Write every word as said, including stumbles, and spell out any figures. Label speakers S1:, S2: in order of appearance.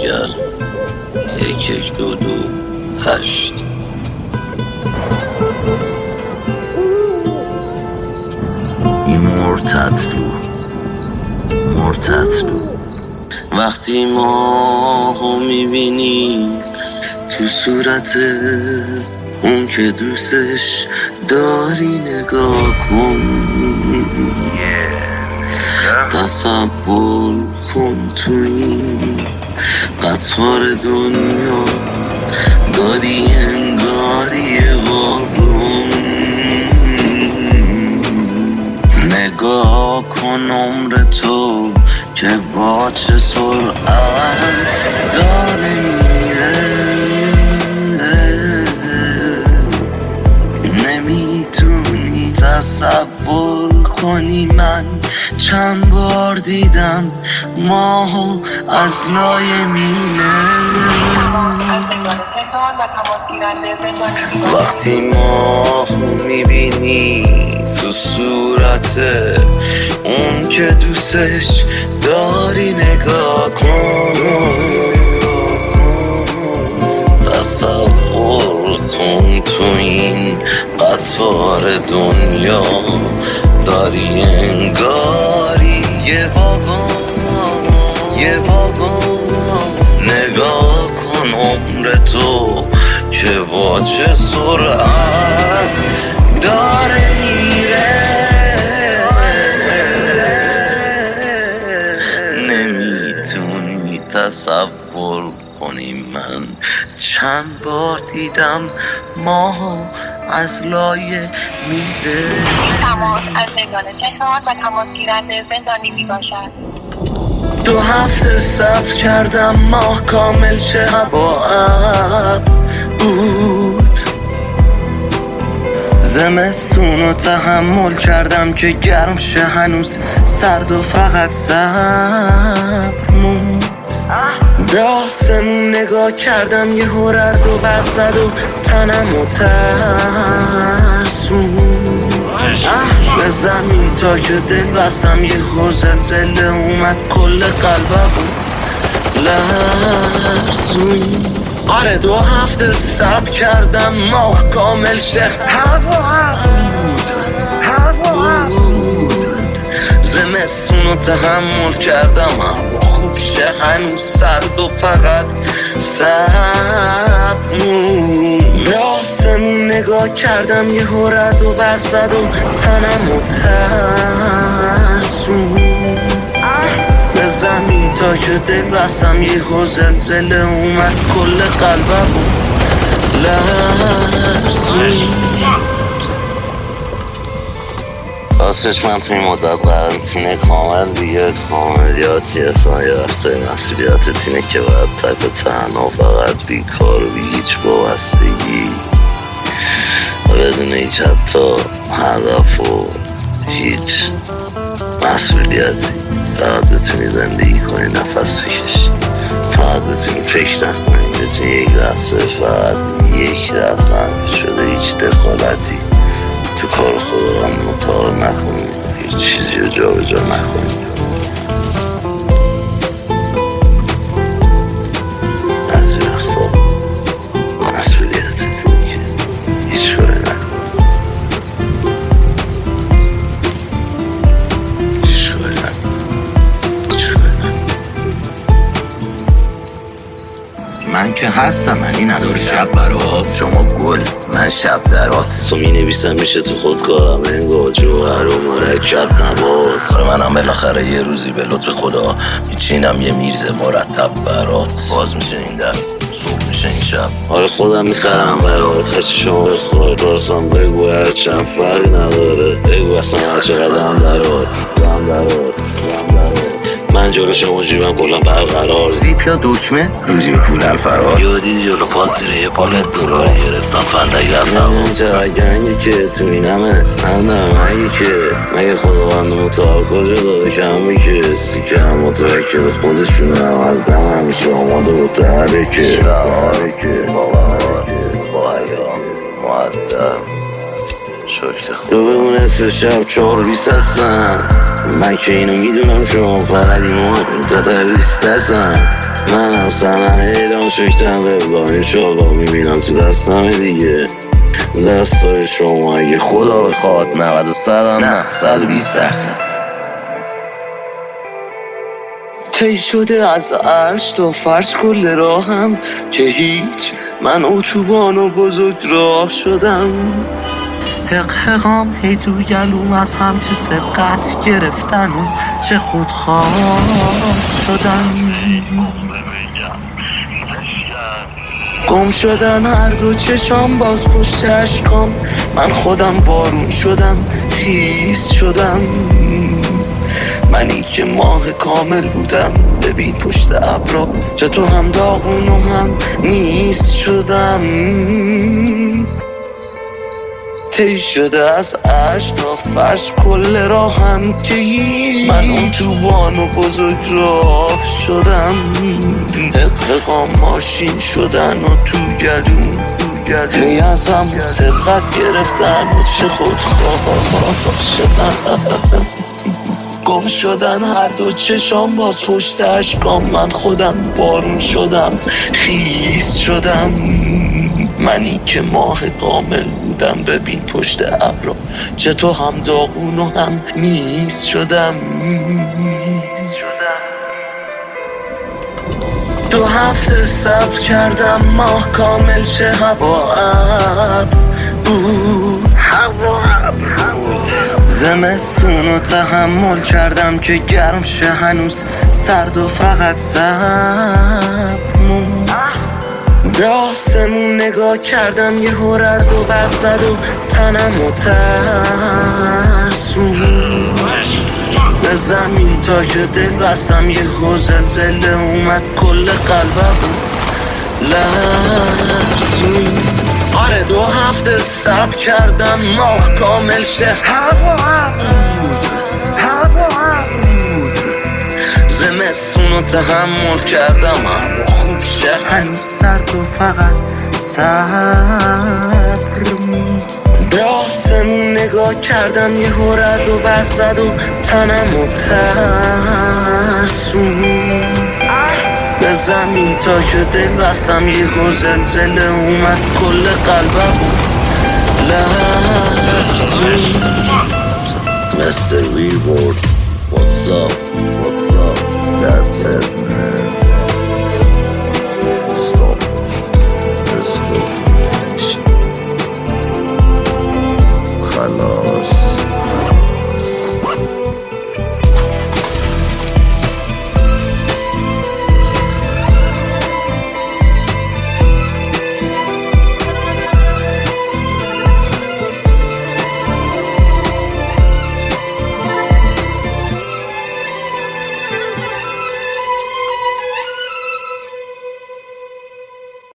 S1: دیگر. یک یک دو دو هشت. این مرتد تو مرتد تو وقتی ماهو میبینی تو صورت اون که دوستش داری نگاه کن، تصور کن تو این قطار دنیا داری انگاری واگن. نگاه کن عمر تو که با چه سرعت داره میره، نمیتونی تصور کنی من چند بار دیدم ماهو از لای میله. وقتی ماهو میبینی تو صورت اون که دوستش داری نگاه کن، تصور کن تو این قطار دنیا داری انگاری یه واگن یه واگن. نگاه کن عمر تو که با چه سرعت داره میره، نمیتونی تصور کنی من چند بار دیدم ماهو از لایه میده.
S2: تماس از زندان تهران و تماس گیرنده زندانی می باشد.
S1: دو هفته صبر کردم ماه کامل چه هوا بود، زمستون رو تحمل کردم که گرم شه هنوز سرد و فقط صبر موند. به آسمون نگاه کردم یه هررد و برزد و تنم و ترسون، به زمین تا که دل بستم یه زلزله اومد کل قلبم لرزون. آره دو هفته صبر کردم ماه کامل شه هوا بود هوا بود، زمستون رو تحمل کردم هوا خوب شه هنوز سرد و فقط صبر. به آسمون نگاه کردم یه هررد و برزد و تنم و ترسون، به زمین تا که دل بستم یه زلزله اومد کل قلبم لرزون. راستش من توی مدت قرنطینه کامل دیگه کاملیاتی اصلا یه وقتای مسئولیتت اینه که باید تک و تنها فقط بیکار و بی هیچ وابستگی بدون هیچ حتی هدف و هیچ مسئولیتی فقط بتونی زندگی کنی، نفس بکشی، فقط بتونی فکر نکنی، بتونی یک لحظه فقط یک لحظه هم شده هیچ دخالتی تو کار خودم مطالعه نکنی، هیچ چیزی رو جا به جا نکنی. از وقتا مسئولیتت اینه که هیچ کاری نکنی، هیچ کاری نکنی، هیچ کاری نکنی. من که هستم، منی نداره شب برات شما گل من شب درات تو می نویسم میشه تو خودکارم انگار جوهر و مرکب نبات. منم بالاخره یه روزی به لطف خدا میچینم یه میز مرتب برات، باز میشه این در صبح میشه این شب. آره خودم میخرم برات، هرچی شما بخواد راستم بگو هرچند فرق نداره، بگو اصلا هر چقدر هم درات هم درات من جلو شما جیبم کلم برقرار، زیپ یا دکمه رو جیب پول الفرار، یادی جلو پالتره یه پالت دلار گرفتم فندک رفتم اونجا. اگه هنگی که تو اینمه همدم هنگی که مگه خداوند متعال کجا داده که همه که سیکه هم متوکل خودشونه هم از دم همیشه آماده و تحرکه تحرکه باور با ایام معدب شکر خود تو بگو نصف شب چهار بیست هستن، من که اینو میدونم شما فقط اینو تدریس ترسن. منم سنه ایران شکتم به با این شاقا میبینم تو دستم دیگه دستای شما اگه خدا بخواد نود و صدم نه صد و بیست درصد طی شده از عرش تا فرش کل راهم که هیچ من اتوبان و بزرگ راه شدم حق حقام هی تو گلوم از هم چه سبقت گرفتن و چه خودخواه شدن گم شدن هر دو چشام باز پشت اشکام من خودم بارون شدم خیس شدم منی که ماه کامل بودم ببین پشت ابرا چه تو هم داغون و هم نیست شدم طی شده از عشق تا فرش کل راهم که من اون تو بانو بزرگ راه شدم حققام ماشین شدن و تو گلوم هی از هم سبقت گرفتن و چه خودخواه شدن گم شدن هر دو چشام باز پشت اشکام من خودم بارون شدم خیس شدم منی که ماه کامل بودم ببین پشت ابرا چه تو هم داغون و هم نیست شدم دو هفته صبر کردم ماه کامل چه هوا ابر بود هوا زمستون رو تحمل کردم که گرم شه هنوز سرد و فقط سبمون به آسمون نگاه کردم یه هررد و برق زد و تنم و ترسون به زمین تا که دل بستم یه زلزله اومد کل قلبم لرزون آره دو هفته صبر کردم ماه کامل شه هوا بود هوا بود زمستون رو تحمل کردم اما خوب شه هنوز سرد و فقط صبر به آسمون نگاه کردم یه هررد و برق زد و تنم و ترسون به زمین تا که دل بستم یه زلزله اومد کل قلبم لرزون Mister Reward, what's up, what's up, that's it